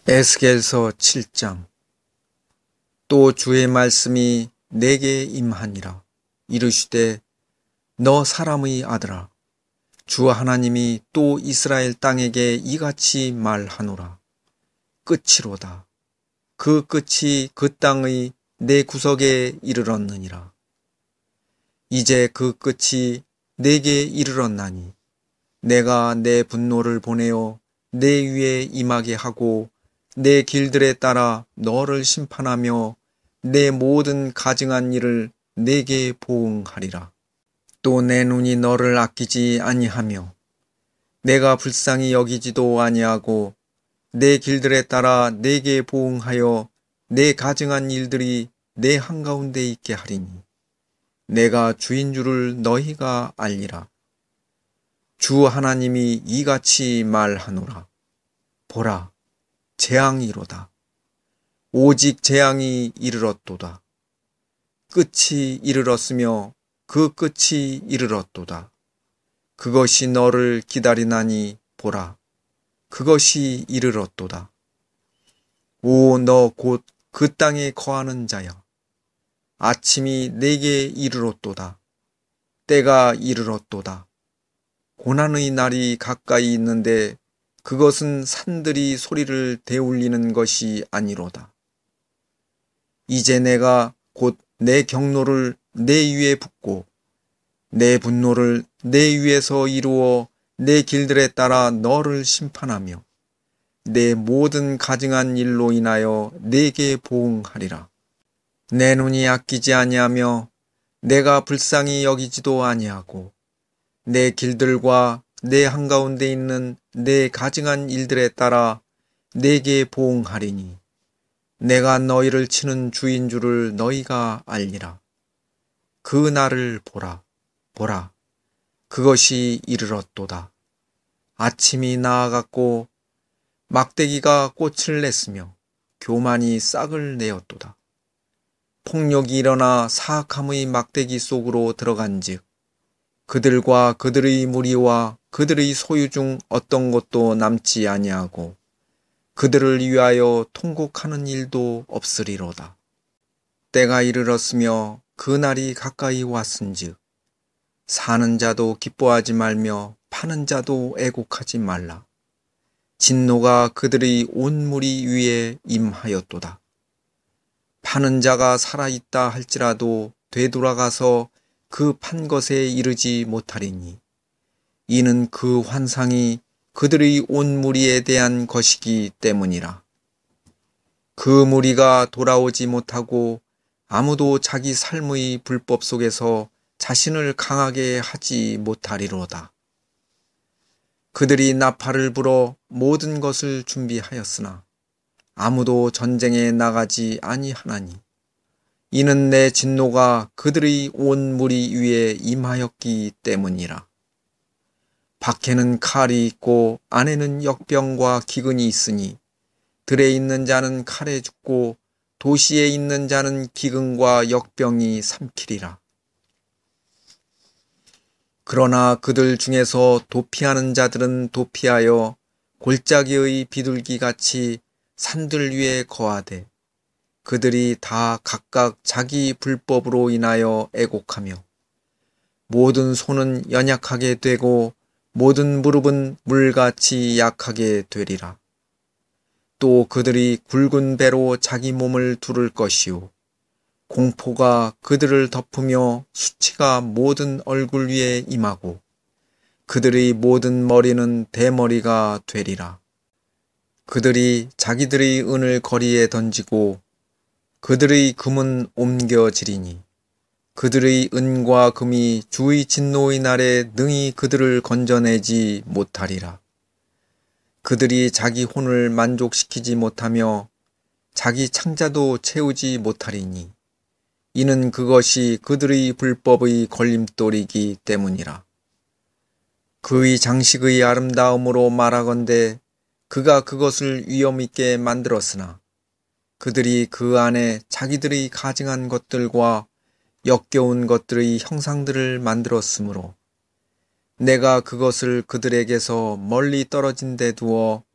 에스겔서 7장. 또 주의 말씀이 내게 임하니라. 이르시되 너 사람의 아들아, 주 하나님이 또 이스라엘 땅에게 이같이 말하노라. 끝이로다. 그 끝이 그 땅의 내 구석에 이르렀느니라. 이제 그 끝이 내게 이르렀나니 내가 내 분노를 보내어 내 위에 임하게 하고 내 길들에 따라 너를 심판하며 내 모든 가증한 일을 내게 보응하리라. 또 내 눈이 너를 아끼지 아니하며 내가 불쌍히 여기지도 아니하고 내 길들에 따라 내게 보응하여 내 가증한 일들이 내 한가운데 있게 하리니 내가 주인 줄을 너희가 알리라. 주 하나님이 이같이 말하노라. 보라, 재앙이로다. 오직 재앙이 이르렀도다. 끝이 이르렀으며 그 끝이 이르렀도다. 그것이 너를 기다리나니 보라, 그것이 이르렀도다. 오, 너 곧 그 땅에 거하는 자야. 아침이 내게 이르렀도다. 때가 이르렀도다. 고난의 날이 가까이 있는데 그것은 산들이 소리를 대울리는 것이 아니로다. 이제 내가 곧 내 경노를 내 위에 붓고 내 분노를 내 위에서 이루어 내 길들에 따라 너를 심판하며 내 모든 가증한 일로 인하여 내게 보응하리라. 내 눈이 아끼지 아니하며 내가 불쌍히 여기지도 아니하고 내 길들과 내 한가운데 있는 내 가증한 일들에 따라 내게 보응하리니 내가 너희를 치는 주인 줄을 너희가 알리라. 그 날을 보라, 보라, 그것이 이르렀도다. 아침이 나아갔고 막대기가 꽃을 냈으며 교만이 싹을 내었도다. 폭력이 일어나 사악함의 막대기 속으로 들어간즉 그들과 그들의 무리와 그들의 소유 중 어떤 것도 남지 아니하고 그들을 위하여 통곡하는 일도 없으리로다. 때가 이르렀으며 그 날이 가까이 왔은즉 사는 자도 기뻐하지 말며 파는 자도 애곡하지 말라. 진노가 그들의 온 무리 위에 임하였도다. 파는 자가 살아있다 할지라도 되돌아가서 그 판 것에 이르지 못하리니 이는 그 환상이 그들의 온 무리에 대한 것이기 때문이라. 그 무리가 돌아오지 못하고 아무도 자기 삶의 불법 속에서 자신을 강하게 하지 못하리로다. 그들이 나팔을 불어 모든 것을 준비하였으나 아무도 전쟁에 나가지 아니하나니 이는 내 진노가 그들의 온 무리 위에 임하였기 때문이라. 밖에는 칼이 있고 안에는 역병과 기근이 있으니 들에 있는 자는 칼에 죽고 도시에 있는 자는 기근과 역병이 삼키리라. 그러나 그들 중에서 도피하는 자들은 도피하여 골짜기의 비둘기같이 산들 위에 거하되 그들이 다 각각 자기 불법으로 인하여 애곡하며 모든 손은 연약하게 되고 모든 무릎은 물같이 약하게 되리라. 또 그들이 굵은 배로 자기 몸을 두를 것이요 공포가 그들을 덮으며 수치가 모든 얼굴 위에 임하고 그들의 모든 머리는 대머리가 되리라. 그들이 자기들의 은을 거리에 던지고 그들의 금은 옮겨지리니 그들의 은과 금이 주의 진노의 날에 능히 그들을 건져내지 못하리라. 그들이 자기 혼을 만족시키지 못하며 자기 창자도 채우지 못하리니 이는 그것이 그들의 불법의 걸림돌이기 때문이라. 그의 장식의 아름다움으로 말하건대 그가 그것을 위엄있게 만들었으나 그들이 그 안에 자기들의 가증한 것들과 역겨운 것들의 형상들을 만들었으므로 내가 그것을 그들에게서 멀리 떨어진 데 두어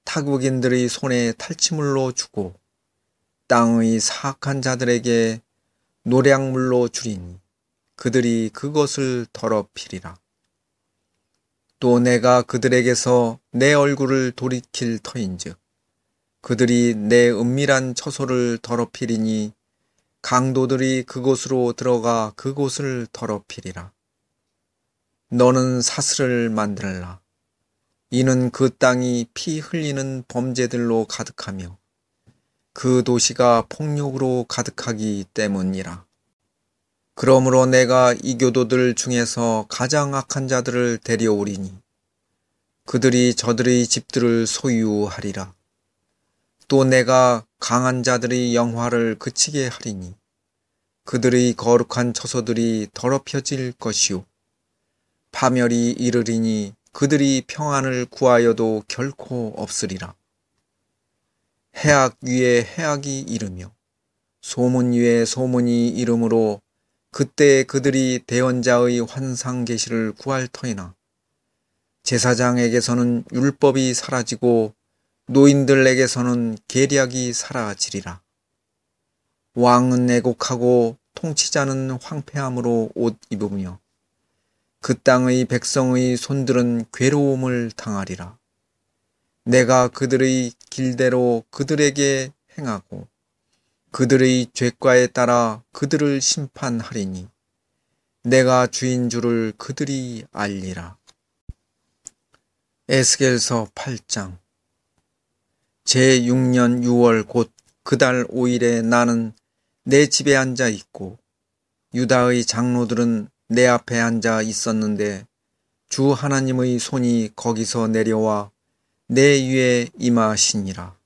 타국인들의 손에 탈취물로 주고 땅의 사악한 자들에게 노략물로 주리니 그들이 그것을 더럽히리라. 또 내가 그들에게서 내 얼굴을 돌이킬 터인즉 그들이 내 은밀한 처소를 더럽히리니 강도들이 그곳으로 들어가 그곳을 더럽히리라. 너는 사슬을 만들라. 이는 그 땅이 피 흘리는 범죄들로 가득하며 그 도시가 폭력으로 가득하기 때문이라. 그러므로 내가 이 교도들 중에서 가장 악한 자들을 데려오리니 그들이 저들의 집들을 소유하리라. 또 내가 강한 자들의 영화를 그치게 하리니 그들의 거룩한 처소들이 더럽혀질 것이요 파멸이 이르리니 그들이 평안을 구하여도 결코 없으리라. 해악 위에 해악이 이르며 소문 위에 소문이 이르므로 그때 그들이 대언자의 환상 계시를 구할 터이나 제사장에게서는 율법이 사라지고 노인들에게서는 계략이 사라지리라. 왕은 애곡하고 통치자는 황폐함으로 옷 입으며 그 땅의 백성의 손들은 괴로움을 당하리라. 내가 그들의 길대로 그들에게 행하고 그들의 죄과에 따라 그들을 심판하리니 내가 주인 줄을 그들이 알리라. 에스겔서 8장. 제6년 6월 곧 그달 5일에 나는 내 집에 앉아 있고 유다의 장로들은 내 앞에 앉아 있었는데 주 하나님의 손이 거기서 내려와 내 위에 임하시니라.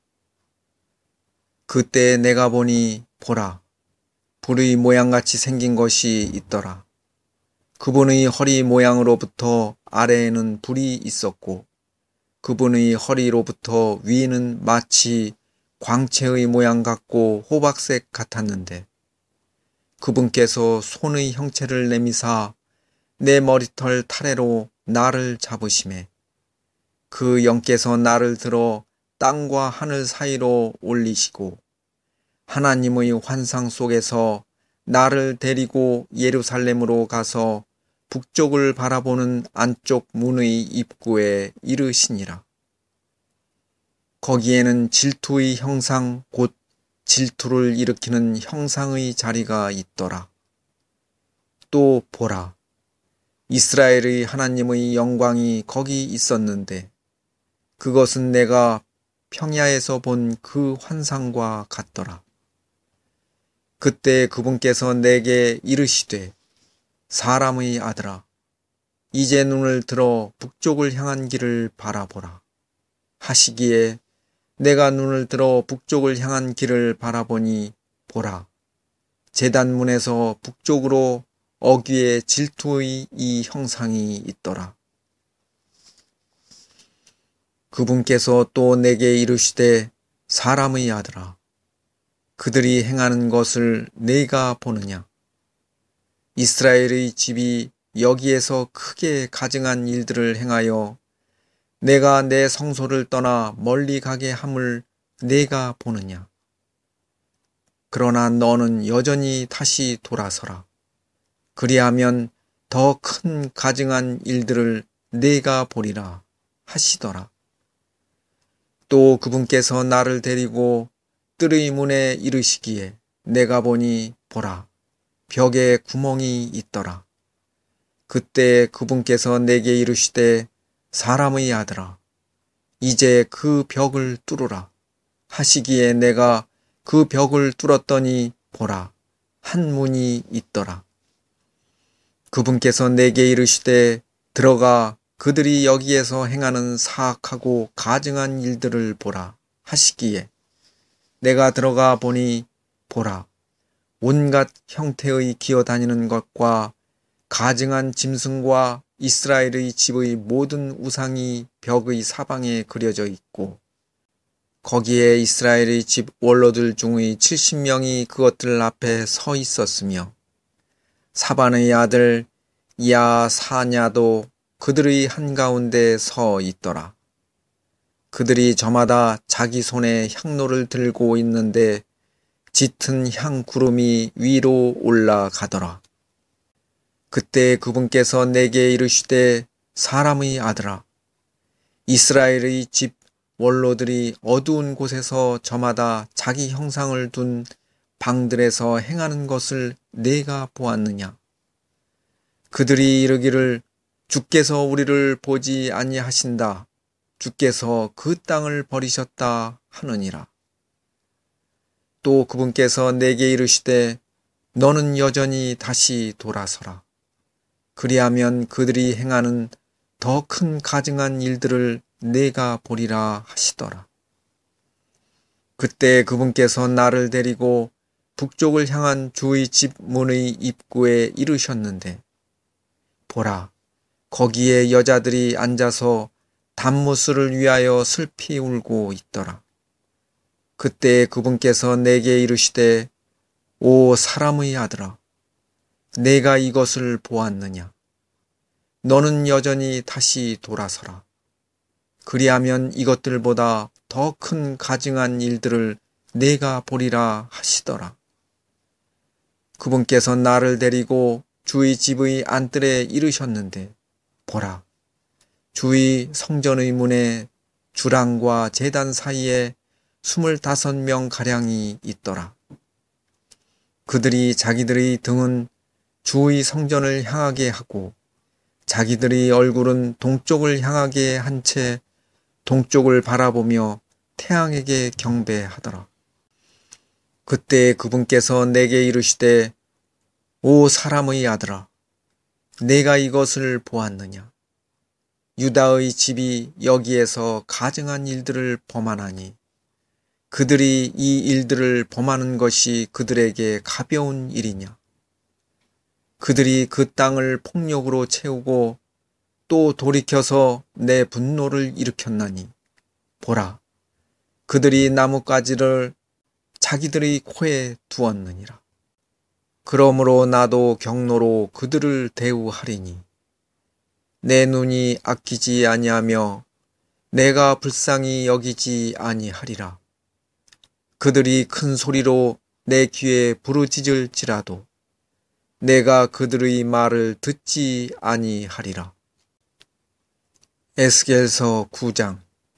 그때 내가 보니 보라, 불의 모양같이 생긴 것이 있더라. 그분의 허리 모양으로부터 아래에는 불이 있었고 그분의 허리로부터 위는 마치 광채의 모양 같고 호박색 같았는데 그분께서 손의 형체를 내미사 내 머리털 타래로 나를 잡으시매 그 영께서 나를 들어 땅과 하늘 사이로 올리시고 하나님의 환상 속에서 나를 데리고 예루살렘으로 가서 북쪽을 바라보는 안쪽 문의 입구에 이르시니라. 거기에는 질투의 형상 곧 질투를 일으키는 형상의 자리가 있더라. 또 보라, 이스라엘의 하나님의 영광이 거기 있었는데 그것은 내가 평야에서 본 그 환상과 같더라. 그때 그분께서 내게 이르시되 사람의 아들아, 이제 눈을 들어 북쪽을 향한 길을 바라보라 하시기에 내가 눈을 들어 북쪽을 향한 길을 바라보니 보라, 제단문에서 북쪽으로 어귀에 질투의 이 형상이 있더라. 그분께서 또 내게 이르시되 사람의 아들아, 그들이 행하는 것을 네가 보느냐? 이스라엘의 집이 여기에서 크게 가증한 일들을 행하여 내가 내 성소를 떠나 멀리 가게 함을 네가 보느냐? 그러나 너는 여전히 다시 돌아서라. 그리하면 더 큰 가증한 일들을 네가 보리라 하시더라. 또 그분께서 나를 데리고 뜰의 문에 이르시기에 내가 보니 보라, 벽에 구멍이 있더라. 그때 그분께서 내게 이르시되 사람의 아들아, 이제 그 벽을 뚫으라 하시기에 내가 그 벽을 뚫었더니 보라, 한 문이 있더라. 그분께서 내게 이르시되 들어가 그들이 여기에서 행하는 사악하고 가증한 일들을 보라 하시기에 내가 들어가 보니 보라, 온갖 형태의 기어다니는 것과 가증한 짐승과 이스라엘의 집의 모든 우상이 벽의 사방에 그려져 있고 거기에 이스라엘의 집 원로들 중의 70명이 그것들 앞에 서 있었으며 사반의 아들 야사냐도 그들의 한가운데 서 있더라. 그들이 저마다 자기 손에 향로를 들고 있는데 짙은 향 구름이 위로 올라가더라. 그때 그분께서 내게 이르시되 사람의 아들아, 이스라엘의 집 원로들이 어두운 곳에서 저마다 자기 형상을 둔 방들에서 행하는 것을 내가 보았느냐? 그들이 이르기를 주께서 우리를 보지 아니하신다. 주께서 그 땅을 버리셨다 하느니라. 또 그분께서 내게 이르시되 너는 여전히 다시 돌아서라. 그리하면 그들이 행하는 더 큰 가증한 일들을 내가 보리라 하시더라. 그때 그분께서 나를 데리고 북쪽을 향한 주의 집 문의 입구에 이르셨는데 보라, 거기에 여자들이 앉아서 단무스를 위하여 슬피 울고 있더라. 그때 그분께서 내게 이르시되 오 사람의 아들아, 내가 이것을 보았느냐? 너는 여전히 다시 돌아서라. 그리하면 이것들보다 더 큰 가증한 일들을 내가 보리라 하시더라. 그분께서 나를 데리고 주의 집의 안뜰에 이르셨는데 보라, 주의 성전의 문에 주랑과 제단 사이에 25명 가량이 있더라. 그들이 자기들의 등은 주의 성전을 향하게 하고 자기들의 얼굴은 동쪽을 향하게 한 채 동쪽을 바라보며 태양에게 경배하더라. 그때 그분께서 내게 이르시되 오 사람의 아들아, 내가 이것을 보았느냐? 유다의 집이 여기에서 가증한 일들을 범하나니 그들이 이 일들을 범하는 것이 그들에게 가벼운 일이냐? 그들이 그 땅을 폭력으로 채우고 또 돌이켜서 내 분노를 일으켰나니 보라, 그들이 나뭇가지를 자기들의 코에 두었느니라. 그러므로 나도 경로로 그들을 대우하리니 내 눈이 아끼지 아니하며 내가 불쌍히 여기지 아니하리라. 그들이 큰 소리로 내 귀에 부르짖을지라도 내가 그들의 말을 듣지 아니하리라. 에스겔서 9장.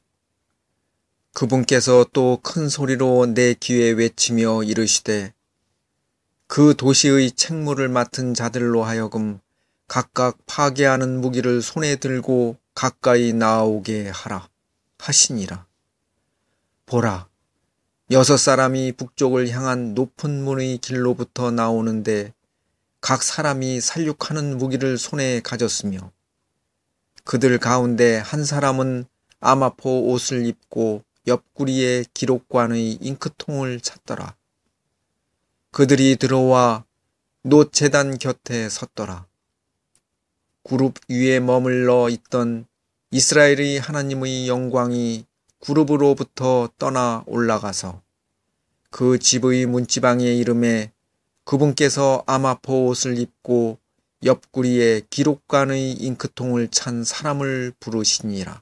그분께서 또 큰 소리로 내 귀에 외치며 이르시되 그 도시의 책무를 맡은 자들로 하여금 각각 파괴하는 무기를 손에 들고 가까이 나아오게 하라 하시니라. 보라, 6사람이 북쪽을 향한 높은 문의 길로부터 나오는데 각 사람이 살육하는 무기를 손에 가졌으며 그들 가운데 한 사람은 아마포 옷을 입고 옆구리에 기록관의 잉크통을 찼더라. 그들이 들어와 놋 제단 곁에 섰더라. 구룹 위에 머물러 있던 이스라엘의 하나님의 영광이 구룹으로부터 떠나 올라가서 그 집의 문지방에 이름에 그분께서 아마포 옷을 입고 옆구리에 기록관의 잉크통을 찬 사람을 부르시니라.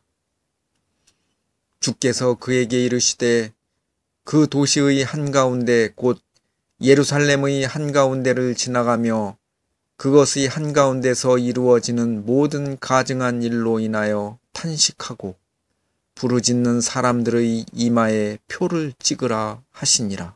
주께서 그에게 이르시되 그 도시의 한가운데 곧 예루살렘의 한가운데를 지나가며 그것의 한가운데서 이루어지는 모든 가증한 일로 인하여 탄식하고 부르짖는 사람들의 이마에 표를 찍으라 하시니라.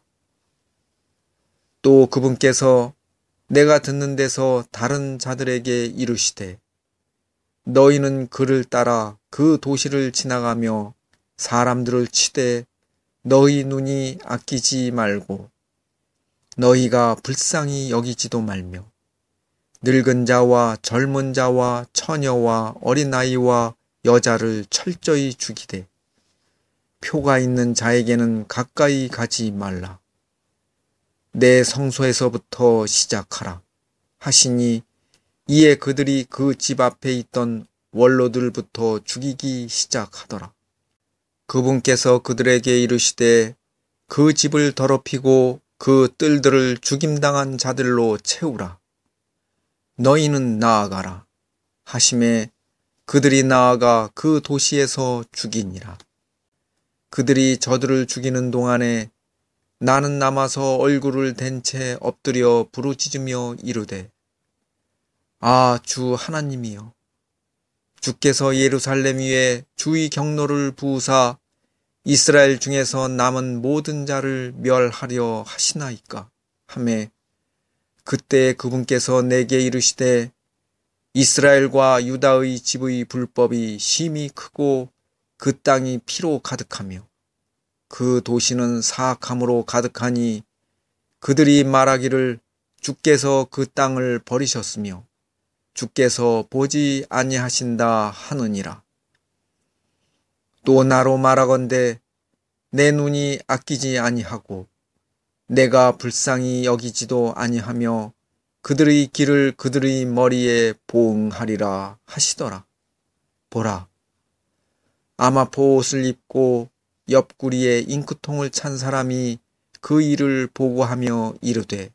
또 그분께서 내가 듣는 데서 다른 자들에게 이르시되 너희는 그를 따라 그 도시를 지나가며 사람들을 치되 너희 눈이 아끼지 말고 너희가 불쌍히 여기지도 말며 늙은 자와 젊은 자와 처녀와 어린아이와 여자를 철저히 죽이되 표가 있는 자에게는 가까이 가지 말라. 내 성소에서부터 시작하라 하시니 이에 그들이 그 집 앞에 있던 원로들부터 죽이기 시작하더라. 그분께서 그들에게 이르시되 그 집을 더럽히고 그 뜰들을 죽임당한 자들로 채우라. 너희는 나아가라 하심에 그들이 나아가 그 도시에서 죽이니라. 그들이 저들을 죽이는 동안에 나는 남아서 얼굴을 댄 채 엎드려 부르짖으며 이르되 아, 주 하나님이여, 주께서 예루살렘 위에 주의 경로를 부으사 이스라엘 중에서 남은 모든 자를 멸하려 하시나이까 하매 그때 그분께서 내게 이르시되 이스라엘과 유다의 집의 불법이 심히 크고 그 땅이 피로 가득하며 그 도시는 사악함으로 가득하니 그들이 말하기를 주께서 그 땅을 버리셨으며 주께서 보지 아니하신다 하느니라. 또 나로 말하건대 내 눈이 아끼지 아니하고 내가 불쌍히 여기지도 아니하며 그들의 길을 그들의 머리에 보응하리라 하시더라. 보라, 아마포 옷을 입고 옆구리에 잉크통을 찬 사람이 그 일을 보고하며 이르되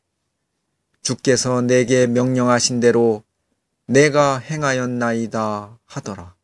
주께서 내게 명령하신 대로 내가 행하였나이다 하더라.